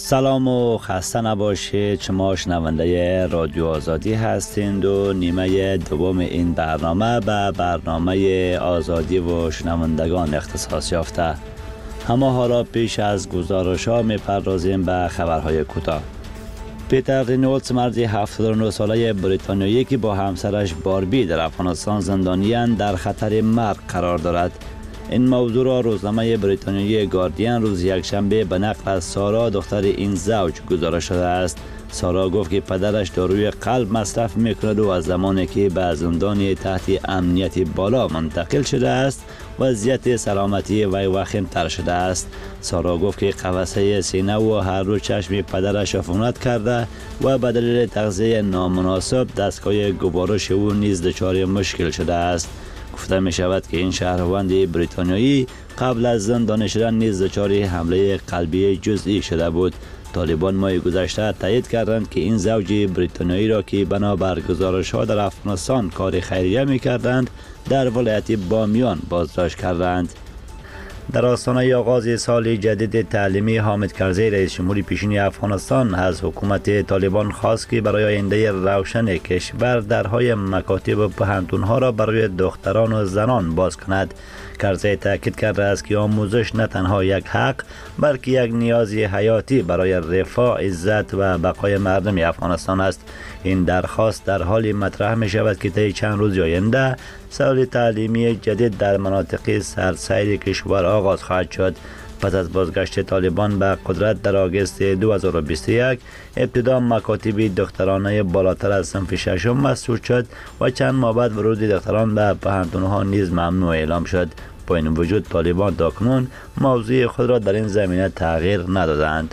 سلام و خسته نباشید. شما شنونده رادیو آزادی هستید و نیمه دوم این برنامه به برنامه آزادی و شنوندگان اختصاص یافته. همه ها را پیش از گزارش ها می پردازیم به خبرهای کوتاه. پیتر رینولدز، مردی 79 ساله بریتانیایی که با همسرش باربی در افغانستان زندانیان، در خطر مرگ قرار دارد. این موضوع را روزنامه بریتانیایی گاردین روز یکشنبه به نقل از سارا، دختر این زوج، گزارش شده است. سارا گفت که پدرش داروی قلب مصرف میکند و از زمانی که به زندان تحت امنیت بالا منتقل شده است وضعیت سلامتی وی وخیم‌تر شده است. سارا گفت که قفسه سینه و هر دو چشم پدرش عفونت کرده و به دلیل تغذیه نامناسب دستگاه گوارش او نیز دچار مشکل شده است. گفته می شود که این شهروند بریتانیایی قبل از زندانی شدن نیز دچار حمله قلبی جزئی شده بود. طالبان ماه گذشته تایید کردند که این زوج بریتانیایی را که بنابر گزارش‌ها در افغانستان کار خیریه می‌کردند در ولایت بامیان بازداشت کردند. در آستانه آغاز سال جدید تعلیمی، حامد کرزی، رئیس جمهور پیشین افغانستان، از حکومت طالبان خواست که برای آینده روشن کشور درهای مکاتب و پوهنتون‌ها را برای دختران و زنان باز کند. کرزی تاکید کرده است که آموزش نه تنها یک حق بلکه یک نیاز حیاتی برای رفاه، عزت و بقای مردم افغانستان است. این درخواست در حالی مطرح می شود که طی چند روز آینده سال تعلیمی جدید در مناطق سراسر کشور آغاز خواهد شد. پس از بازگشت طالبان به قدرت در آگوست 2021 ابتدا مکاتب دخترانه بالاتر از صنف ششم مسدود شد و چند ماه بعد ورود دختران به پوهنتون‌ها نیز ممنوع اعلام شد. با این وجود طالبان تاکنون موضوع خود را در این زمینه تغییر ندادند.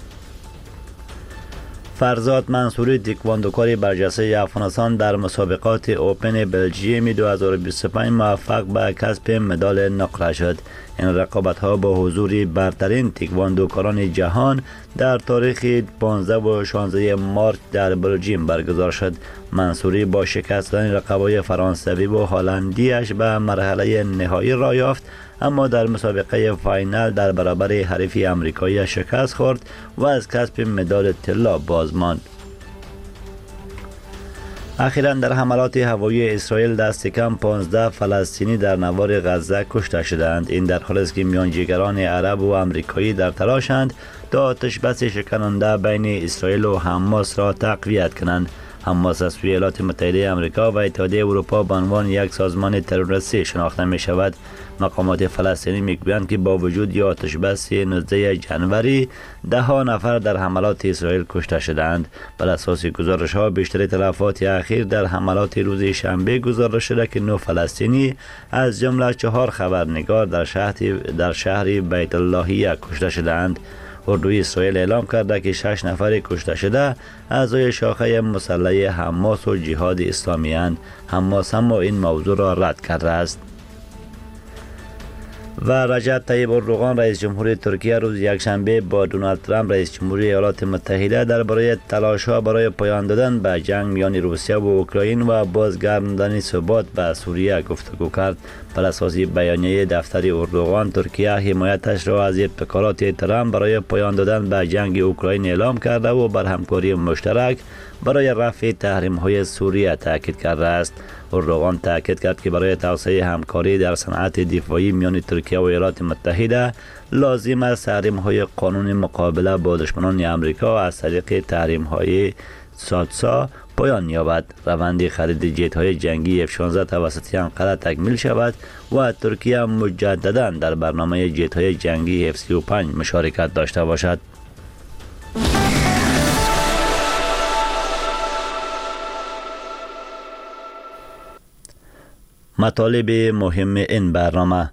فرزاد منصوری، تکواندوکار برجسته افغانستان، در مسابقات اوپن بلژیم 2025 موفق به کسب مدال نقره شد. این رقابت‌ها با حضور برترین تکواندوکاران جهان در تاریخ 15 و 16 مارس در بلژیم برگزار شد. منصوری با شکست دادن رقبای فرانسوی و هلندیش به مرحله نهایی راه یافت، اما در مسابقه فاینال در برابر حریف آمریکایی شکست خورد و از کسب مدال طلا باز ماند. اخیراً در حملات هوایی اسرائیل دست کم 15 فلسطینی در نوار غزه کشته شدند. این در حالی است که میانجیگران عرب و آمریکایی در تلاشند تا آتش بس شکننده بین اسرائیل و حماس را تقویت کنند. حماس از سوی ایالات متحده آمریکا و اتحادیه اروپا به عنوان یک سازمان تروریستی شناخته می شود. مقامات فلسطینی میگویند که با وجود آتش بس 19 جنوری 10 نفر در حملات اسرائیل کشته شدند. بر اساس گزارش ها بیشتر تلفات اخیر در حملات روز شنبه گزارش شده که 9 فلسطینی از جمله 4 خبرنگار در شهر بیت اللهیه کشته شدند. اردوی اسرائیل اعلام کرده که 6 نفر کشته شده اعضای شاخه مسلح حماس و جهاد اسلامی اند. حماس اما این موضوع را رد کرده است. و رجب طیب اردوغان، رئیس جمهور ترکیه، روز یکشنبه با دونالد ترامپ، رئیس جمهور ایالات متحده، درباره تلاش‌ها برای پایان دادن به جنگ میان روسیه و اوکراین و بازگرداندن ثبات به سوریه گفتگو کرد. بر اساس بیانیه دفتر اردوغان، ترکیه حمایتش را از ابتکارات ترامپ برای پایان دادن به جنگ اوکراین اعلام کرده و بر همکاری مشترک برای رفع تحریم‌های سوریه تاکید کرده است. اردوغان تاکید کرد که برای توسعه همکاری در صنعت دفاعی میان ترکیه و ایالات متحده لازم است تحریم‌های قانون مقابله با دشمنان آمریکا از طریق تحریم‌های سادسا پایان یابد. روند خرید جت‌های جنگی F-16 توسط انقره تکمیل شود و ترکیه مجدداً در برنامه جت‌های جنگی F-35 مشارکت داشته باشد. مطالب مهم این برنامه: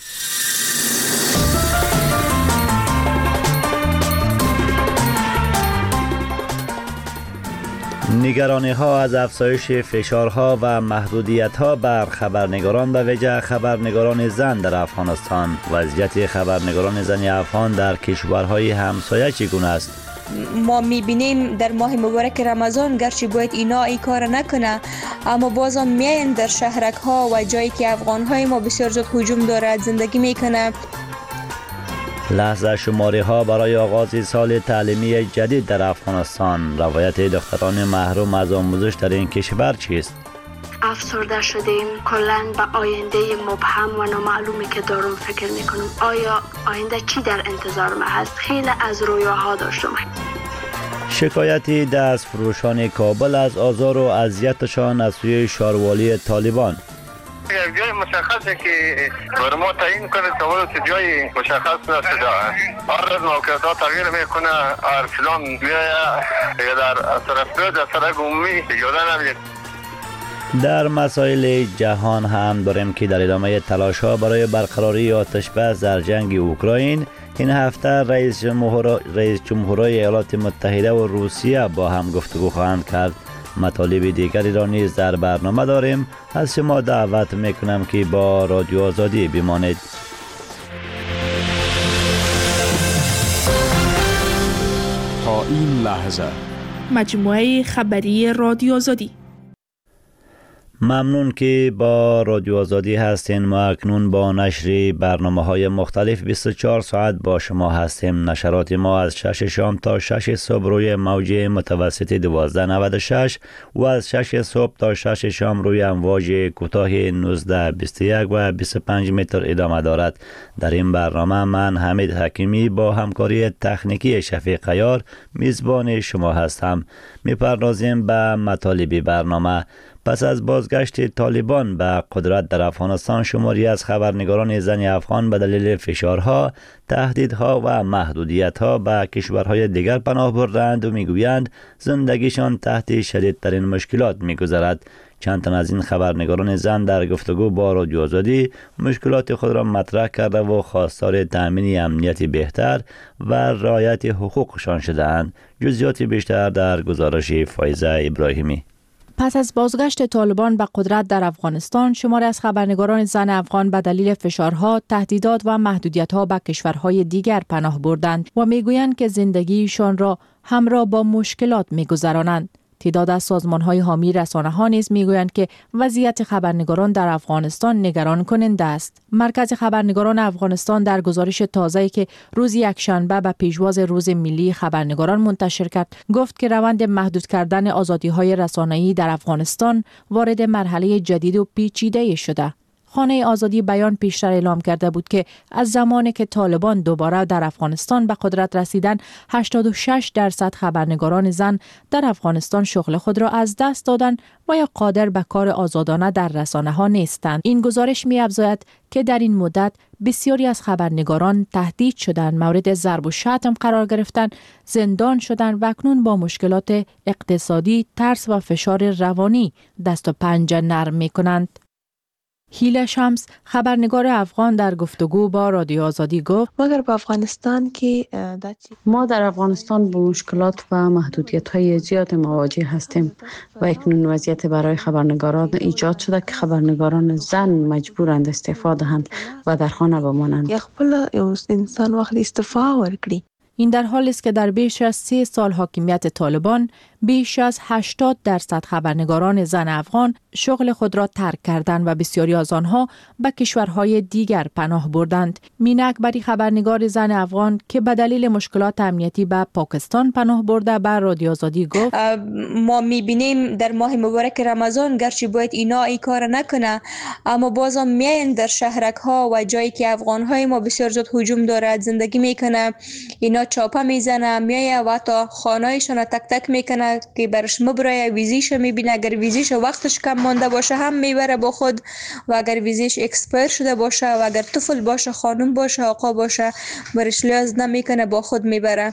نگرانی ها از افزایش فشارها و محدودیت ها بر خبرنگاران به ویژه خبرنگاران زن در افغانستان. وضعیت خبرنگاران زن افغان در کشورهای همسایه چگونه است؟ ما میبینیم در ماه مبارک رمضان گرچه باید اینا ای کار نکنه، اما بازم میاین در شهرک ها و جایی که افغان های ما بسیار زیاد هجوم دارد زندگی میکنه. لحظه شماری ها برای آغاز سال تعلیمی جدید در افغانستان. روایت دختران محروم از آموزش در این کشور چیست؟ افسرده شدیم، کلاً به آینده مبهم و نامعلومی که دارم فکر میکنم. آیا آینده چی در انتظار ما هست؟ خیلی از رویاها داشتم. شکایتی دست فروشان کابل از آزار و اذیتشان از سوی شاروالی طالبان. یک جای مشخصه که بر ما تعیین کنه تا جای مشخص نشده. هر موقعیت ها تغییر میکنه، هر فلان میایه در طرف در سرک عمومی اجازه نمیده. در مسائل جهان هم داریم که در ادامه تلاش ها برای برقراری آتش بس در جنگ اوکراین، این هفته رئیس جمهورهای ایالات متحده و روسیه با هم گفتگو خواهند کرد. مطالب دیگری را نیز در برنامه داریم. از شما دعوت میکنم که با رادیو آزادی بمانید. تا این لحظه مجموعه خبری رادیو آزادی. ممنون که با رادیو آزادی هستین. ما اکنون با نشر برنامه‌های مختلف 24 ساعت با شما هستیم. نشرات ما از 6 شام تا 6 صبح روی موج متوسط 1296 و از 6 صبح تا 6 شام روی امواج کوتاه 19 21 و 25 متر ادامه دارد. در این برنامه من حمید حکیمی با همکاری تکنیکی شفیق عیار میزبان شما هستم. میپردازیم به مطالب برنامه. پس از بازگشت طالبان به قدرت در افغانستان، شماری از خبرنگاران زن افغان به دلیل فشارها، تهدیدها و محدودیتها به کشورهای دیگر پناه بردند و میگویند زندگیشان تحت شدیدترین مشکلات میگذرد. چند تن از این خبرنگاران زن در گفتگو با رادیو آزادی مشکلات خود را مطرح کرده و خواستار تأمین امنیت بهتر و رعایت حقوقشان شدند. جزئیات بیشتر در گزارش فایزه ابراهیمی. پس از بازگشت طالبان به قدرت در افغانستان، شماری از خبرنگاران زن افغان به دلیل فشارها، تهدیدات و محدودیت‌ها به کشورهای دیگر پناه بردند و میگویند که زندگیشان را همراه با مشکلات می‌گذرانند. تعداد از سازمان‌های حامی رسانه‌ها نیز می‌گویند که وضعیت خبرنگاران در افغانستان نگران کننده است. مرکز خبرنگاران افغانستان در گزارش تازه‌ای که روز یکشنبه به پیشواز روز ملی خبرنگاران منتشر کرد، گفت که روند محدود کردن آزادی‌های رسانه‌ای در افغانستان وارد مرحله جدید و پیچیده شده. خانه آزادی بیان پیشتر اعلام کرده بود که از زمانی که طالبان دوباره در افغانستان به قدرت رسیدن، 86% خبرنگاران زن در افغانستان شغل خود را از دست دادند و یا قادر به کار آزادانه در رسانه‌ها نیستند. این گزارش می‌افزاید که در این مدت بسیاری از خبرنگاران تهدید شدند، مورد ضرب و شتم قرار گرفتند، زندان شدند و اکنون با مشکلات اقتصادی، ترس و فشار روانی دست و پنجه نرم می‌کنند. هیله شمس، خبرنگار افغان، در گفتگو با رادیو آزادی گفت مگر با افغانستان که ما در افغانستان با مشکلات و محدودیت‌های زیاد مواجه هستیم و اکنون وضعیت برای خبرنگاران ایجاد شده که خبرنگاران زن مجبورند استعفا دهند و در خانه بمانند. یا خپل انسان وقت استعفا ورکړي. این در حالی است که در بیش از 3 سال حاکمیت طالبان بیش از 80% خبرنگاران زن افغان شغل خود را ترک کردند و بسیاری از آنها به کشورهای دیگر پناه بردند. مینا اکبری، خبرنگار زن افغان که به دلیل مشکلات امنیتی به پاکستان پناه برده، به رادیو آزادی گفت ما میبینیم در ماه مبارک رمضان گرچه باید اینا ای کار نکنه، اما بازم میاین در شهرک ها و جایی که افغان های ما بسیار زیاد هجوم دارد زندگی میکنه، اینا چاپه میزنه، میایه و تا خانهایشان تک تک میکنه که برش مبرای ویزیش میبینه. اگر ویزیش وقتش کم مانده باشه هم میبره با خود و اگر ویزیش اکسپایر شده باشه و اگر طفل باشه، خانم باشه، آقا باشه، برش لحاظ نمیکنه با خود میبره.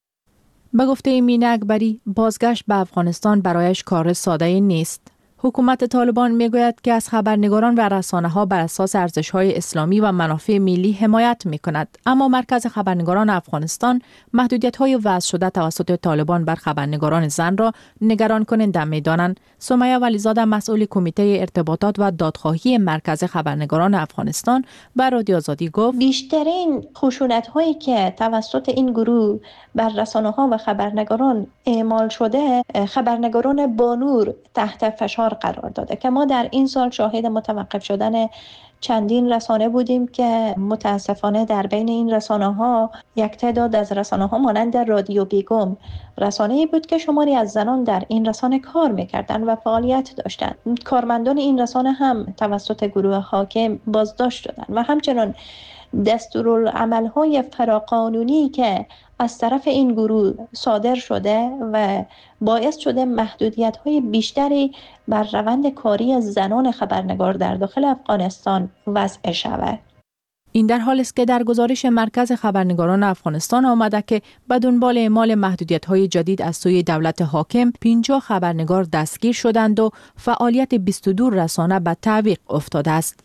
به گفته مینا اکبری، بازگشت به افغانستان برایش کار ساده نیست. حکومت طالبان میگوید که از خبرنگاران و رسانه‌ها بر اساس ارزش‌های اسلامی و منافع ملی حمایت می‌کند، اما مرکز خبرنگاران افغانستان محدودیت‌های وضع شده توسط طالبان بر خبرنگاران زن را نگران کننده می‌دانند. سمیه ولیزاده، مسئول کمیته ارتباطات و دادخواهی مرکز خبرنگاران افغانستان، به رادیو آزادی گفت بیشترین خشونت‌هایی که توسط این گروه بر رسانه‌ها و خبرنگاران اعمال شده، خبرنگاران با نور تحت فشار فشار قرار داده که ما در این سال شاهد متوقف شدن چندین رسانه بودیم که متاسفانه در بین این رسانه ها یک تعداد از رسانه ها مانند رادیو بیگم رسانه‌ای بود که شماری از زنان در این رسانه کار می‌کردند و فعالیت داشتند. کارمندان این رسانه هم توسط گروه حاکم بازداشت شدند و همچنین دستورالعمل‌های فراقانونی که از طرف این گروه صادر شده و باعث شده محدودیت‌های بیشتری بر روند کاری زنان خبرنگار در داخل افغانستان وضع شود. این در حالی است که در گزارش مرکز خبرنگاران افغانستان آمده که به دنبال اعمال محدودیت‌های جدید از سوی دولت حاکم 50 خبرنگار دستگیر شدند و فعالیت 22 رسانه به تعویق افتاده است.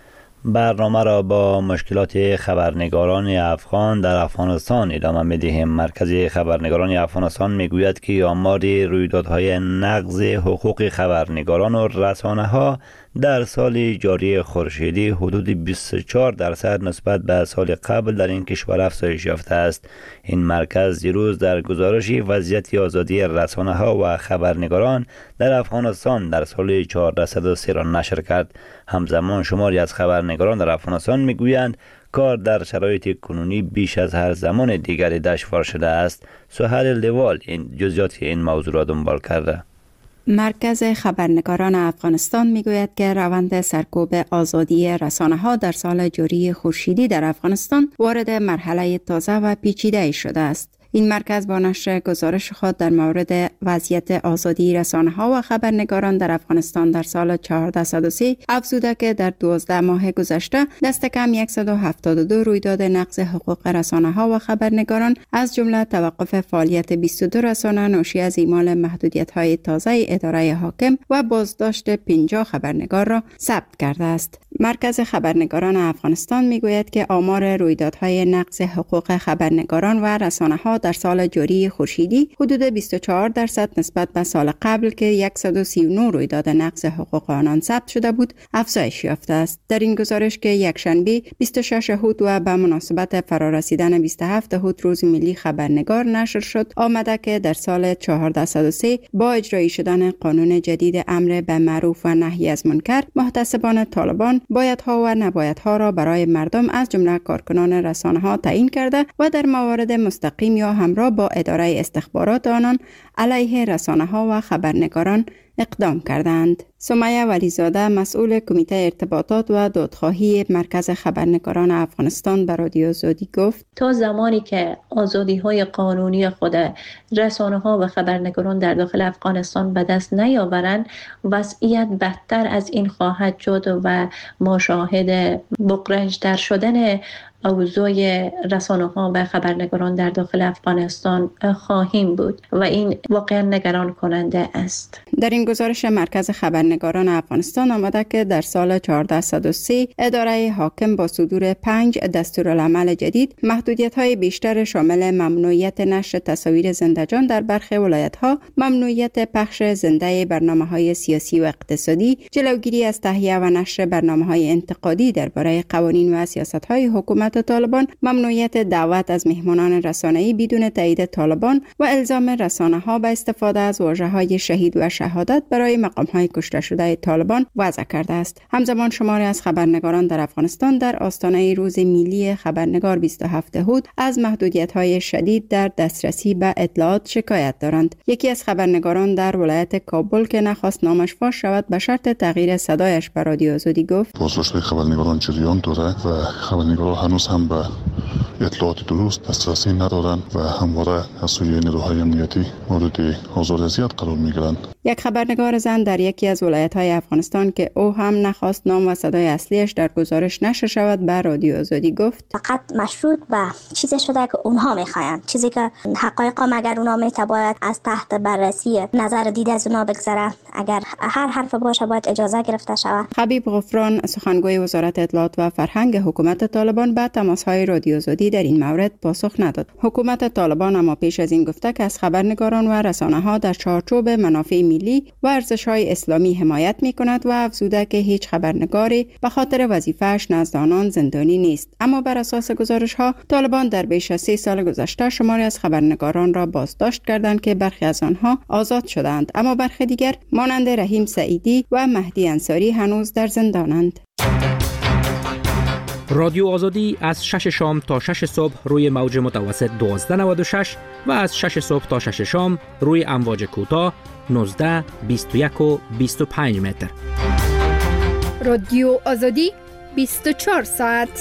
برنامه را با مشکلات خبرنگاران افغان در افغانستان ادامه می‌دهیم. مرکز خبرنگاران افغانستان میگوید که آمار رویدادهای نقض حقوق خبرنگاران و رسانه‌ها در سال جاری خورشیدی حدود 24% نسبت به سال قبل در این کشور افزایش یافته است. این مرکز دیروز در گزارشی وضعیت آزادی رسانه‌ها و خبرنگاران در افغانستان در سال 1403 را نشر کرد. همزمان شماری از خبرنگاران در افغانستان میگویند کار در شرایط کنونی بیش از هر زمان دیگری دشوار شده است. سهیل لوال این جزئیات این موضوع را دنبال کرده. مرکز خبرنگاران افغانستان میگوید که روند سرکوب آزادی رسانه‌ها در سال جاری خورشیدی در افغانستان وارد مرحله تازه و پیچیده شده است. این مرکز با نشر گزارش خود در مورد وضعیت آزادی رسانه‌ها و خبرنگاران در افغانستان در سال 1403 افزوده که در 12 ماه گذشته دست کم 172 رویداد نقض حقوق رسانه‌ها و خبرنگاران از جمله توقف فعالیت 22 رسانه ناشی از اعمال محدودیت‌های تازه اداره حاکم و بازداشت 50 خبرنگار را ثبت کرده است. مرکز خبرنگاران افغانستان میگوید که آمار رویدادهای نقض حقوق خبرنگاران و رسانه‌ها در سال جاری خورشیدی حدود 24% نسبت به سال قبل که 139 رویداد نقض حقوق آنان ثبت شده بود افزایش یافته است. در این گزارش که یکشنبه 26 هوت و به مناسبت فرارسیدن 27 هوت روز ملی خبرنگار نشر شد آمده که در سال 1403 با اجرایی شدن قانون جدید امر به معروف و نهی از منکر محتسبان طالبان بایدها و نبایدها را برای مردم از جمله کارکنان رسانه‌ها تعیین کرده و در موارد مستقیم یا همراه با اداره استخبارات آنان علیه رسانه‌ها و خبرنگاران اقدام کردند. سمیه ولیزاده مسئول کمیته ارتباطات و دادخواهی مرکز خبرنگاران افغانستان به رادیو آزادی گفت تا زمانی که آزادی‌های قانونی خود رسانه‌ها و خبرنگاران در داخل افغانستان به دست نیاورند وضعیت بدتر از این خواهد شد و ما شاهد بغرنج‌تر شدن اوضاع رسانه‌ها و خبرنگاران در داخل افغانستان خواهیم بود و این واقعا نگران کننده است. در این گزارش مرکز خبرنگاران افغانستان آمده که در سال 1403 اداره حاکم با صدور 5 دستورالعمل جدید محدودیت‌های بیشتر شامل ممنوعیت نشر تصاویر زنده‌جان در برخی ولایت‌ها، ممنوعیت پخش زنده برنامه‌های سیاسی و اقتصادی، جلوگیری از تهیه و نشر برنامه‌های انتقادی درباره قوانین و سیاست‌های حکومت طالبان، ممنوعیت دعوت از مهمانان رسانه‌ای بدون تایید طالبان و الزام رسانه‌ها به استفاده از واژه‌های شهید و شهادت برای مقام‌های کشته شده طالبان وضع کرده است. همزمان شماری از خبرنگاران در افغانستان در آستانه روز ملی خبرنگار 27 هوت از محدودیت‌های شدید در دسترسی به اطلاعات شکایت دارند. یکی از خبرنگاران در ولایت کابل که نخواست نامش فاش شود به شرط تغییر صدایش به رادیو آزادی گفت بازداشت خبرنگاران جریان داره و خبرنگاران هنوز هم به اطلاعات درست دسترسی ندارند و همواره از سوی نیروهای امنیتی مورد آزار و اذیت قرار می‌گیرند. یک خبرنگار زن در یکی از ولایت‌های افغانستان که او هم نخواست نام و صدای اصلیش در گزارش نشر شود به رادیو آزادی گفت فقط مشروط به چیزی شده که اونها می‌خواین، چیزی که حقایق مگر اونها میتواند از تحت بررسی نظر دید از اونها بگذره. اگر هر حرف باشه باید اجازه گرفته شود. حبیب غفران سخنگوی وزارت اطلاعات و فرهنگ حکومت طالبان به تماس‌های رادیو آزادی در این مورد پاسخ نداد. حکومت طالبان اما پیش از این گفته که از خبرنگاران و رسانه‌ها در چارچوب منافع ملی و ارزش‌های اسلامی حمایت می‌کند و افزوده که هیچ خبرنگاری به خاطر وظیفه‌اش نزد آنان زندانی نیست. اما بر اساس گزارش‌ها طالبان در بیش از 3 سال گذشته شماری از خبرنگاران را بازداشت کردند که برخی از آنها آزاد شدند، اما برخی دیگر مانند رحیم سعیدی و مهدی انصاری هنوز در زندانند. رادیو آزادی از 6 شام تا 6 صبح روی موج متوسط 1296 و از 6 صبح تا 6 شام روی امواج کوتاه 19، 21 و 25 متر. رادیو آزادی 24 ساعت.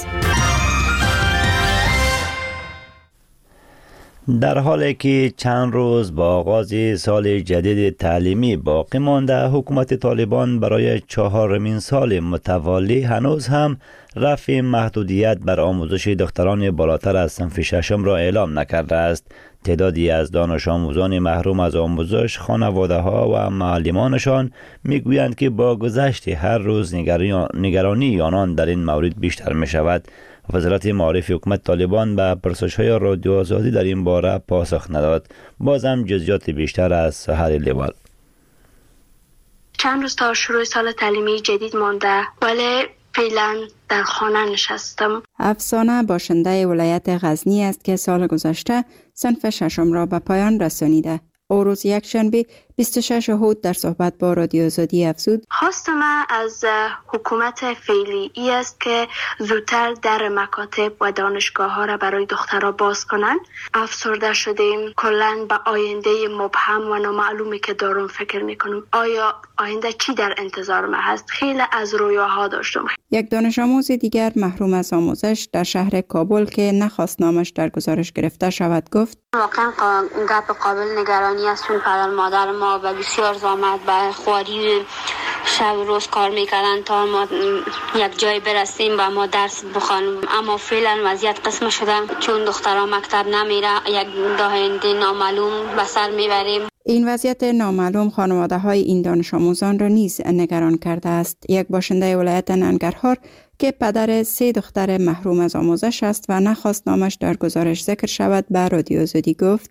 در حالی که چند روز با آغاز سال جدید تعلیمی باقی مانده، حکومت طالبان برای 4مین سال متوالی هنوز هم رفع محدودیت بر آموزش دختران بالاتر از صنف ششم را اعلام نکرده است. تعدادی از دانش آموزان محروم از آموزش، خانواده ها و معلمانشان میگویند که با گذشت هر روز نگرانی آنان در این مورد بیشتر می شود. وزارت معارف حکومت طالبان به پرسش‌های رادیو آزادی در این باره پاسخ نداد. بازم جزئیات بیشتر از سحر لیوال. چند روز تا شروع سال تعلیمی جدید مانده، ولی فعلا در خانه نشستم. افسانه باشنده ولایت غزنی است که سال گذشته صنف ششم را به پایان رسانیده. او روز یکشنبه 26 احد در صحبت با رادیو آزادی افزود: خواست من از حکومت فعلی ای است که زودتر در مکاتب و دانشگاه ها را برای دخترها باز کنند. افسرده شدیم. کلاً به آینده مبهم و نامعلومی که دارم فکر میکنم. آیا آینده چی در انتظار من هست؟ خیلی از رویاها داشتم. یک دانش آموز دیگر محروم از آموزش در شهر کابل که نخواست نامش در گزارش گرفته شود گفت: واقعا گپ قابل نگرانی است، چون پدر مادر ما و بسیار زحمت به خواری شب روز کار میکردن تا ما یک جای برسیم و ما درس بخوانیم، اما فعلا وضعیت قسم شده چون دخترها مکتب نمیره، یک آینده نامعلوم به سر میبریم. این وضعیت نامعلوم خانواده های این دانش آموزان را نیز نگران کرده است. یک باشنده ولایت ننگرهار که پدر 3 دختر محروم از آموزش است و نخواست نامش در گزارش ذکر شود به رادیو آزادی گفت: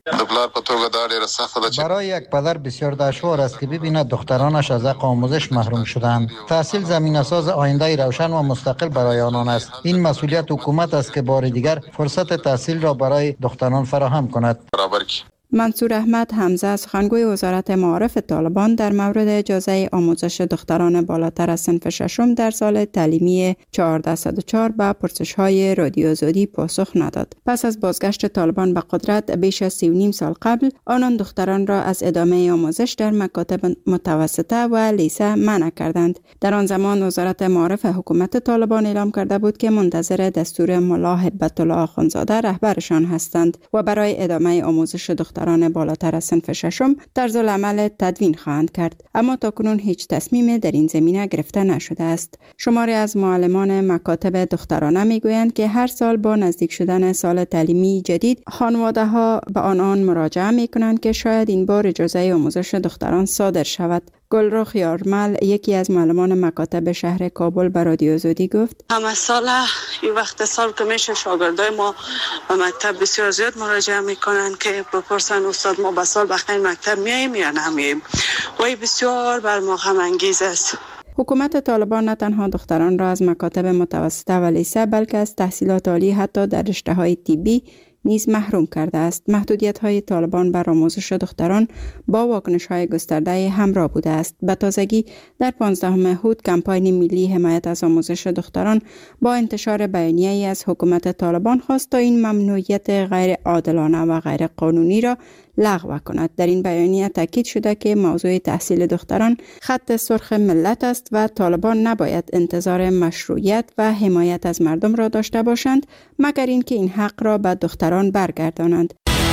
برای یک پدر بسیار دشوار است که ببیند دخترانش از حق آموزش محروم شدند. تحصیل زمینه‌ساز آینده روشن و مستقل برای آنان است. این مسئولیت حکومت است که بار دیگر فرصت تحصیل را برای دختران فراهم کند. منصور احمد حمزه سخنگوی وزارت معارف طالبان در مورد اجازه آموزش دختران بالاتر از صنف ششم در سال تعلیمی 1404 به پرسش‌های رادیو آزادی پاسخ نداد. پس از بازگشت طالبان به قدرت بیش از 3.5 سال قبل، آنان دختران را از ادامه آموزش در مکاتب متوسطه و لیسه منع کردند. در آن زمان وزارت معارف حکومت طالبان اعلام کرده بود که منتظر دستور ملا هبت الله آخوندزاده رهبرشان هستند و برای ادامه آموزش دختران بالاتر از صنف ششم طرز العمل تدوین خواهند کرد، اما تاکنون هیچ تصمیمی در این زمینه گرفته نشده است. شماری از معلمان مکاتب دخترانه میگویند که هر سال با نزدیک شدن سال تعلیمی جدید خانواده ها به آنان مراجعه میکنند که شاید این بار اجازه آموزش دختران صادر شود. گلرخ یارمل یکی از معلمان مکاتب شهر کابل به رادیو آزادی گفت: همه سال این وقت سال که میشه شاگردای ما به مکتب بسیار زیاد مراجعه میکنن که بپرسن استاد ما به سال بخیر مکتب میاییم یا نمیاییم و این بسیار بر ما غم انگیز است. حکومت طالبان نه تنها دختران را از مکاتب متوسطه و لیسه بلکه از تحصیلات عالی حتی در رشته‌های طبی نیز محروم کرده است. محدودیت‌های طالبان بر آموزش دختران با واکنش‌های گسترده همراه بوده است. به تازگی در 15 احد کمپاین ملی حمایت از آموزش دختران با انتشار بیانیه‌ای از حکومت طالبان خواست تا این ممنوعیت غیر عادلانه و غیر قانونی را لغو کند. در این بیانیه تاکید شده که موضوع تحصیل دختران خط سرخ ملت است و طالبان نباید انتظار مشروعیت و حمایت از مردم را داشته باشند مگر اینکه این حق را به دختران برگردانند.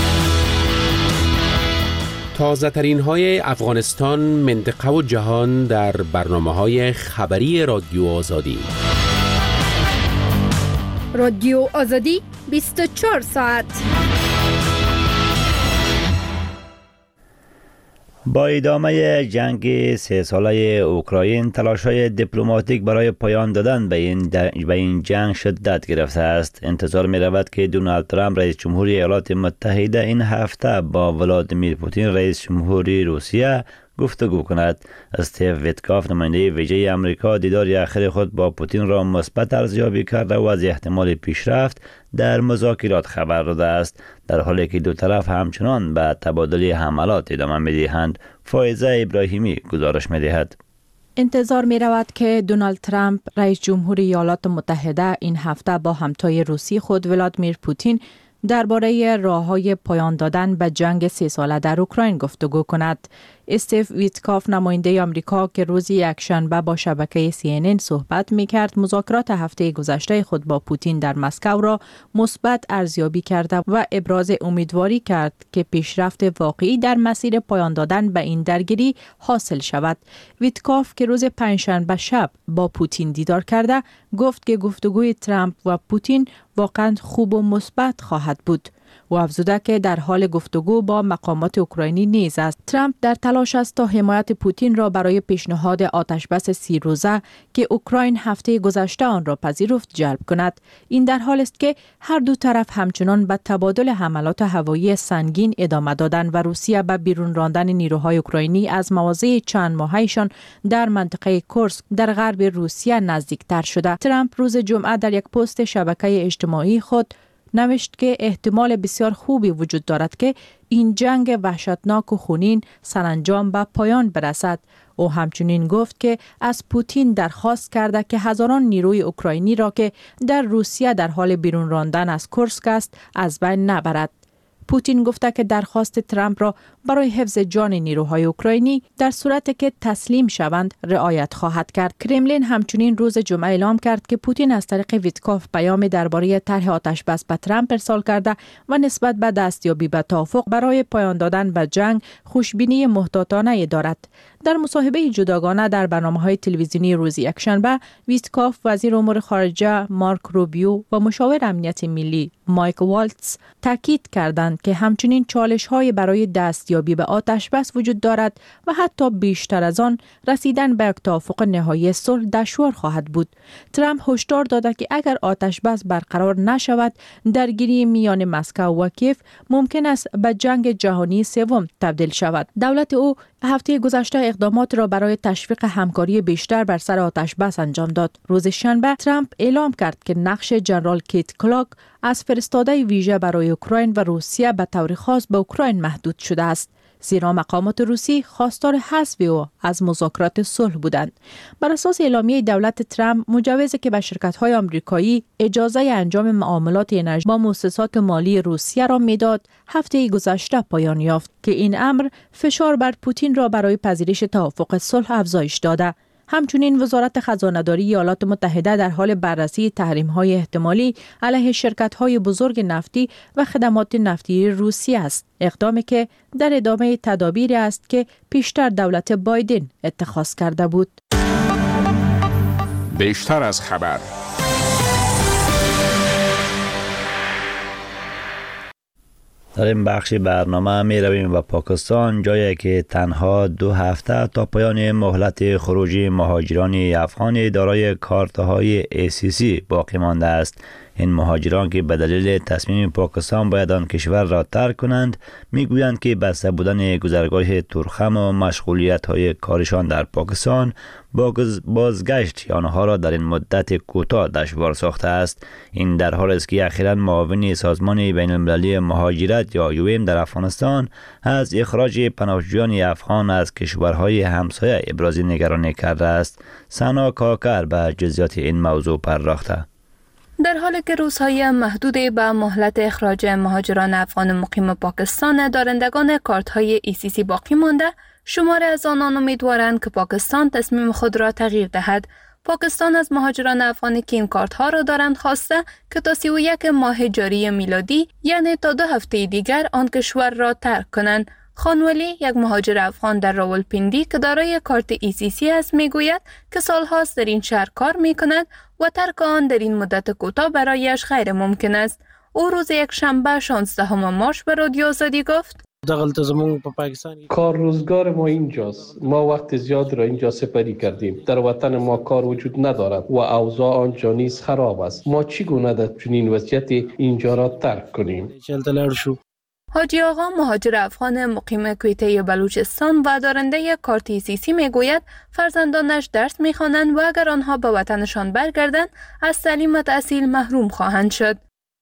تازه ترین های افغانستان، منطقه و جهان در برنامه‌های خبری رادیو آزادی. رادیو آزادی 24 ساعت. با ادامه جنگ 3 ساله اوکراین، تلاش‌های دیپلماتیک برای پایان دادن به این جنگ شدت گرفته است. انتظار می‌رود که دونالد ترامپ رئیس جمهوری ایالات متحده این هفته با ولادیمیر پوتین رئیس جمهوری روسیه گفتگو کند. استیو ویتکاف نماینده ویژه آمریکا دیدار اخیر خود با پوتین را مثبت ارزیابی کرده و از احتمال پیشرفت در مذاکرات خبر داده است، در حالی که دو طرف همچنان به تبادل حملات ادامه می‌دهند. فائزه ابراهیمی گزارش می‌دهد. انتظار می رود که دونالد ترامپ رئیس جمهور ایالات متحده این هفته با همتای روسی خود ولادیمیر پوتین درباره راه‌های پایان دادن به جنگ 3 ساله در اوکراین گفتگو کند. استیو ویتکاف نماینده آمریکا که روز یکشنبه با شبکه CNN صحبت می‌کرد، مذاکرات هفته گذشته خود با پوتین در مسکو را مثبت ارزیابی کرده و ابراز امیدواری کرد که پیشرفت واقعی در مسیر پایان دادن به این درگیری حاصل شود. ویتکاف که روز پنجشنبه شب با پوتین دیدار کرده، گفت که گفتگوی ترامپ و پوتین واقعا خوب و مثبت خواهد بود. و افزوده که در حال گفتگو با مقامات اوکراینی نیز است. ترامپ در تلاش است تا حمایت پوتین را برای پیشنهاد آتشبس 30 روزه که اوکراین هفته گذشته آن را پذیرفت جلب کند. این در حال است که هر دو طرف همچنان به تبادل حملات هوایی سنگین ادامه دادند و روسیه به بیرون راندن نیروهای اوکراینی از مواضع چند ماهه‌شان در منطقه کورسک در غرب روسیه نزدیکتر شده. ترامپ روز جمعه در یک پست شبکه اجتماعی خود نوشت که احتمال بسیار خوبی وجود دارد که این جنگ وحشتناک و خونین سرانجام به پایان برسد. او همچنین گفت که از پوتین درخواست کرده که هزاران نیروی اوکراینی را که در روسیه در حال بیرون راندن از کورسک است از بین نبرد. پوتین گفته که درخواست ترامپ را برای حفظ جان نیروهای اوکراینی در صورتی که تسلیم شوند رعایت خواهد کرد. کرملین همچنین روز جمعه اعلام کرد که پوتین از طریق ویتکاف پیام درباره طرح آتشبس به ترامپ ارسال کرده و نسبت به دستیابی به توافق برای پایان دادن به جنگ خوشبینی محتاطانه دارد. در مصاحبه جداگانه در برنامه‌های تلویزیونی روز یکشنبه، ویتکاف، وزیر امور خارجه مارک روبیو و مشاور امنیت ملی مایک والتز تاکید کردند که همچنین چالش‌های برای دستیابی به آتشبس وجود دارد و حتی بیشتر از آن رسیدن به یک توافق نهایی صلح دشوار خواهد بود. ترامپ هشدار داده که اگر آتشبس برقرار نشود، درگیری میان مسکو و کیف ممکن است به جنگ جهانی سوم تبدیل شود. دولت او هفته گذشته اقدامات را برای تشویق همکاری بیشتر بر سر آتشبس انجام داد. روز شنبه ترامپ اعلام کرد که نقش جنرال کیت کلاک از فرستاده ویژه برای اوکراین و روسیه به طور خاص به اوکراین محدود شده است، زیرا مقامات روسی خواستار حذف او از مذاکرات صلح بودند. بر اساس اعلامیه دولت ترامپ، مجوزی که به شرکت‌های آمریکایی اجازه انجام معاملات انرژی با مؤسسات مالی روسیه را میداد، هفته گذشته پایان یافت که این امر فشار بر پوتین را برای پذیرش توافق صلح افزایش داده. همچنین وزارت خزانه‌داری ایالات متحده در حال بررسی تحریم‌های احتمالی علیه شرکت‌های بزرگ نفتی و خدمات نفتی روسیه است، اقدامی که در ادامه تدابیری است که پیشتر دولت بایدن اتخاذ کرده بود. بیشتر از خبر. در این بخش برنامه می رویم به پاکستان، جایی که تنها 2 هفته تا پایان مهلت خروج مهاجران افغان دارای کارت‌های ACC باقی مانده است. این مهاجران که به دلیل تصمیم پاکستان باید آن کشور را ترک کنند، میگویند که بسته بودن گذرگاه تورخم و مشغولیت‌های کارشان در پاکستان با بازگشت آنها را در این مدت کوتاه دشوار ساخته است. این در حالی است که اخیراً معاون سازمان بین المللی مهاجرت یا UM در افغانستان از اخراج پناهجویان افغان از کشورهای همسایه ابراز نگرانی کرده است. سنا کاکر به جزئیات این موضوع پرداخته. در حالی که روزهای محدودی به مهلت اخراج مهاجران افغان مقیم پاکستان دارندگان کارت‌های ACC باقی مانده، شماری از آنان امیدوارند که پاکستان تصمیم خود را تغییر دهد. پاکستان از مهاجران افغانی که این کارت‌ها را دارند خواسته که تا 31 ماه جاری میلادی، یعنی تا 2 هفته دیگر، آن کشور را ترک کنند. خانولی، یک مهاجر افغان در راولپیندی که دارای کارت ACC است، میگوید که سالهاست در این شهر کار میکند و ترک آن در این مدت کوتاه برایش غیر ممکن است. او روز یکشنبه 16 مارس به رادیو آزادی گفت: کار روزگار ما اینجاست. ما وقت زیاد را اینجا سپری کردیم. در وطن ما کار وجود ندارد و اوضاع آنجا نیز خراب است. ما چگونه در چنین وضعیت اینجا را ترک کنیم؟ حاجی آقا مهاجر افغان مقیم کویته بلوچستان و دارنده کارت ایسیسی میگوید فرزندانش درس میخوانند و اگر آنها به وطنشان برگردند از تعلیم و تحصیل محروم خواهند شد.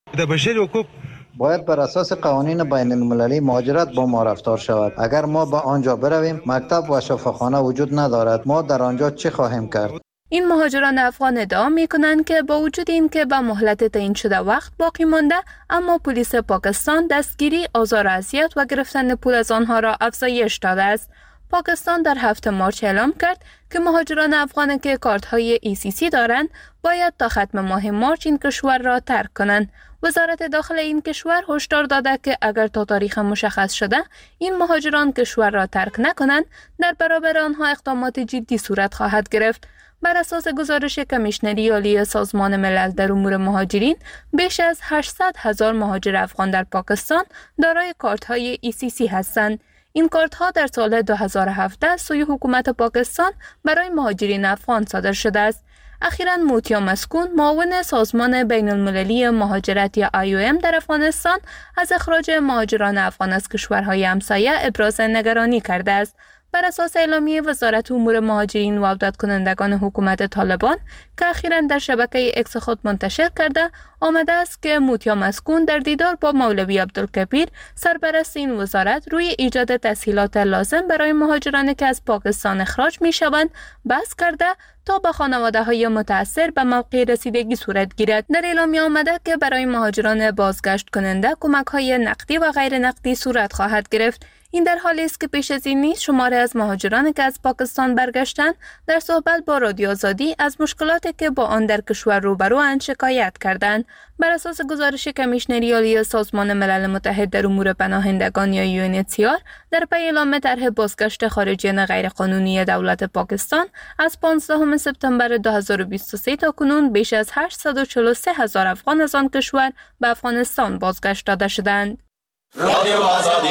باید بر اساس قوانین بین المللی مهاجرت با ما رفتار شود. اگر ما به آنجا برویم مکتب و شفاخانه وجود ندارد، ما در آنجا چه خواهیم کرد؟ این مهاجران افغان ادعا میکنند که با وجود این که به مهلت تعیین شده وقت باقی مانده، اما پلیس پاکستان دستگیری، آزار و اذیت و گرفتن پول از آنها را افزایش داده است. پاکستان در 7 مارچ اعلام کرد که مهاجران افغان که کارت‌های ایسیسی دارند باید تا ختم ماه مارچ این کشور را ترک کنند. وزارت داخل این کشور هشدار داده که اگر تا تاریخ مشخص شده این مهاجران کشور را ترک نکنند، در برابر آنها اقدامات جدی صورت خواهد گرفت. بر اساس گزارش کمیشنری عالی سازمان ملل در امور مهاجرین، بیش از 800,000 مهاجر افغان در پاکستان دارای کارت‌های ایسیسی هستند. این کارت‌ها در سال 2017 سوی حکومت پاکستان برای مهاجرین افغان صادر شده است. اخیراً موتیا مسکون، معاون سازمان بین المللی مهاجرت یا IOM در افغانستان، از اخراج مهاجران افغان از کشورهای همسایه ابراز نگرانی کرده است. بر اساس اعلامیه وزارت امور مهاجرین و عودت کنندگان حکومت طالبان که اخیراً در شبکه اکس خود منتشر کرده، آمده است که موتیا مسکون در دیدار با مولوی عبدالکبیر سرپرست این وزارت روی ایجاد تسهیلات لازم برای مهاجرانی که از پاکستان اخراج می شوند بحث کرده تا به خانواده های متاثر به موقع رسیدگی صورت گیرد. در اعلامیه آمده که برای مهاجران بازگشت کننده کمک های نقدی و غیر نقدی صورت خواهد گرفت. این در حالی است که پیش از این نیز شماری از مهاجرانی که از پاکستان برگشتند در صحبت با رادیو آزادی از مشکلاتی که با آن در کشور روبرواند شکایت کردند. بر اساس گزارش کمیشنری عالی سازمان ملل متحد در امور پناهندگان یا UNHCR، در پی اعلام طرح بازگشت خارجیان غیرقانونی دولت پاکستان از 15 سپتامبر 2023 تا کنون بیش از 843,000 افغان از آن کشور به افغانستان بازگشت داده شدند. رادیو آزادی.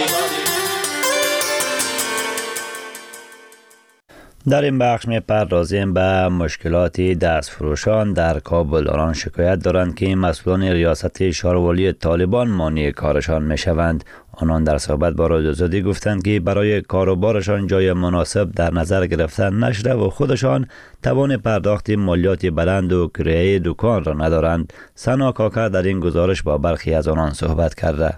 در این بخش می‌پردازیم به مشکلات دستفروشان در کابل. آنان شکایت دارند که مسئولان ریاست شاروالی طالبان مانع کارشان می‌شوند. آنان در صحبت با رادیو آزادی گفتند که برای کاروبارشان جای مناسب در نظر گرفته نشده و خودشان توان پرداخت مالیات بلند و کرایه دکان را ندارند. سنا کاکا در این گزارش با برخی از آنان صحبت کرده.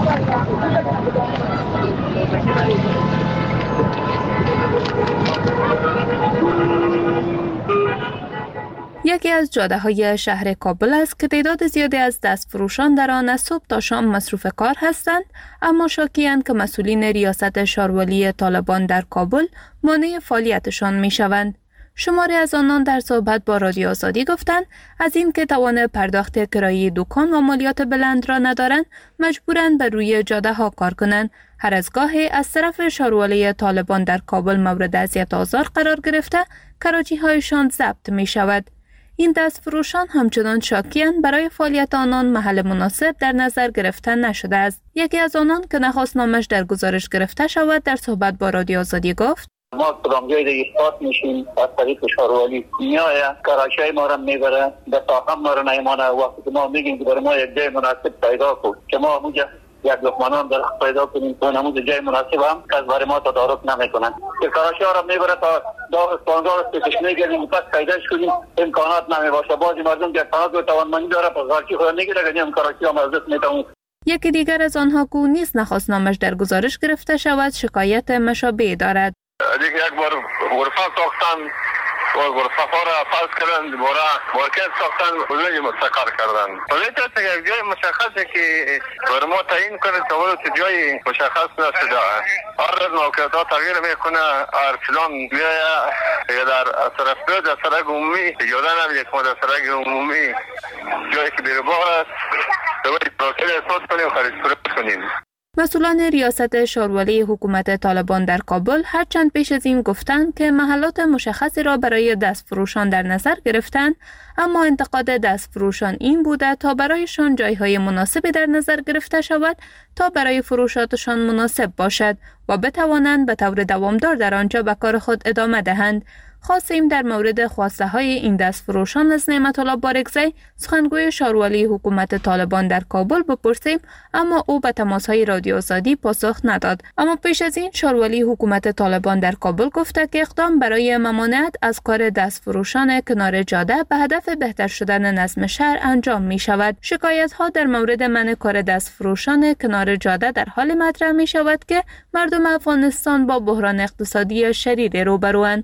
یکی از جاده‌های شهر کابل است که تعداد زیادی از دستفروشان در آن از صبح تا شام مصروف کار هستند، اما شاکی‌اند که مسئولین ریاست شاروالی طالبان در کابل مانع فعالیتشان می‌شوند. شماری از آنان در صحبت با رادیو آزادی گفتند از این که توان پرداخت کرایه دکان و مالیات بلند را ندارند، مجبورند بر روی جاده‌ها کار کنند. هر از گاهی از طرف شاروالی طالبان در کابل مورد اذیت آزار قرار گرفته، کراچی‌هایشان ضبط می‌شود. این دستفروشان همچنان شاکی‌اند برای فعالیت آنان محل مناسب در نظر گرفته نشده است. یکی از آنان که نخواست نامش در گزارش گرفته شود در صحبت با رادیو آزادی گفت: ما کدام جای دیگه ایستاد میشیم از طریق شاروالی میایه کراچی ما را میبره به ساخم ما را نیمانه. وقتی که ما میگیم که برای ما یک جای مناسب پیدا کن که ما اونجا یک لقمانان در پیدا کنیم که اونمون جای مناسب هم که از برای ما تدارک نمیکنن که کراچی ها را میبره تا داغ اسپانزار استشش میگردیم پس پیداش کنیم امکانات نمیباشه. بعضی مردم که امکانات و توانمندی داره پس غارچی خود نگیره که کراچی ها مرزت میتونیم. یکی دیگر از آنها که نیز نخواست نامش در گزارش گرفته شود شکایت مشابه دارد. دیگه یک بار غرفه ساختن و غرفه را فرض کردن دوباره مارکت ساختن ولی مستقر کردن. ولی تا یک جای مشخصه که بر ما تعیین کنه تا ولی جای مشخص نشده. هر روز موقعیت‌ها تغییر میکنه. هر فلان بیایه یا در طرف دو در سرک عمومی اجازه نمیده که ما در سرک عمومی جایی که بیربار است دوباره پروسه احساس کنیم و خرید فروش کنیم. مسئولان ریاست شاروالی حکومت طالبان در کابل هرچند پیش از این گفتند که محلات مشخصی را برای دستفروشان در نظر گرفتند، اما انتقاد دستفروشان این بوده تا برایشان جایهای مناسبی در نظر گرفته شود تا برای فروشاتشان مناسب باشد و بتوانند به طور دوامدار در آنجا به کار خود ادامه دهند. خواستیم در مورد خواسته های این دستفروشان از نعمت الله بارکزی سخنگوی شاروالی حکومت طالبان در کابل بپرسیم، اما او به تماس های رادیو آزادی پاسخ نداد. اما پیش از این شاروالی حکومت طالبان در کابل گفته که اقدام برای ممانعت از کار دستفروشان کنار جاده به هدف بهتر شدن نظم شهر انجام می شود. شکایت ها در مورد منع کار دستفروشان کنار جاده در حال مطرح می شود که مردم افغانستان با بحران اقتصادی شدید روبروند.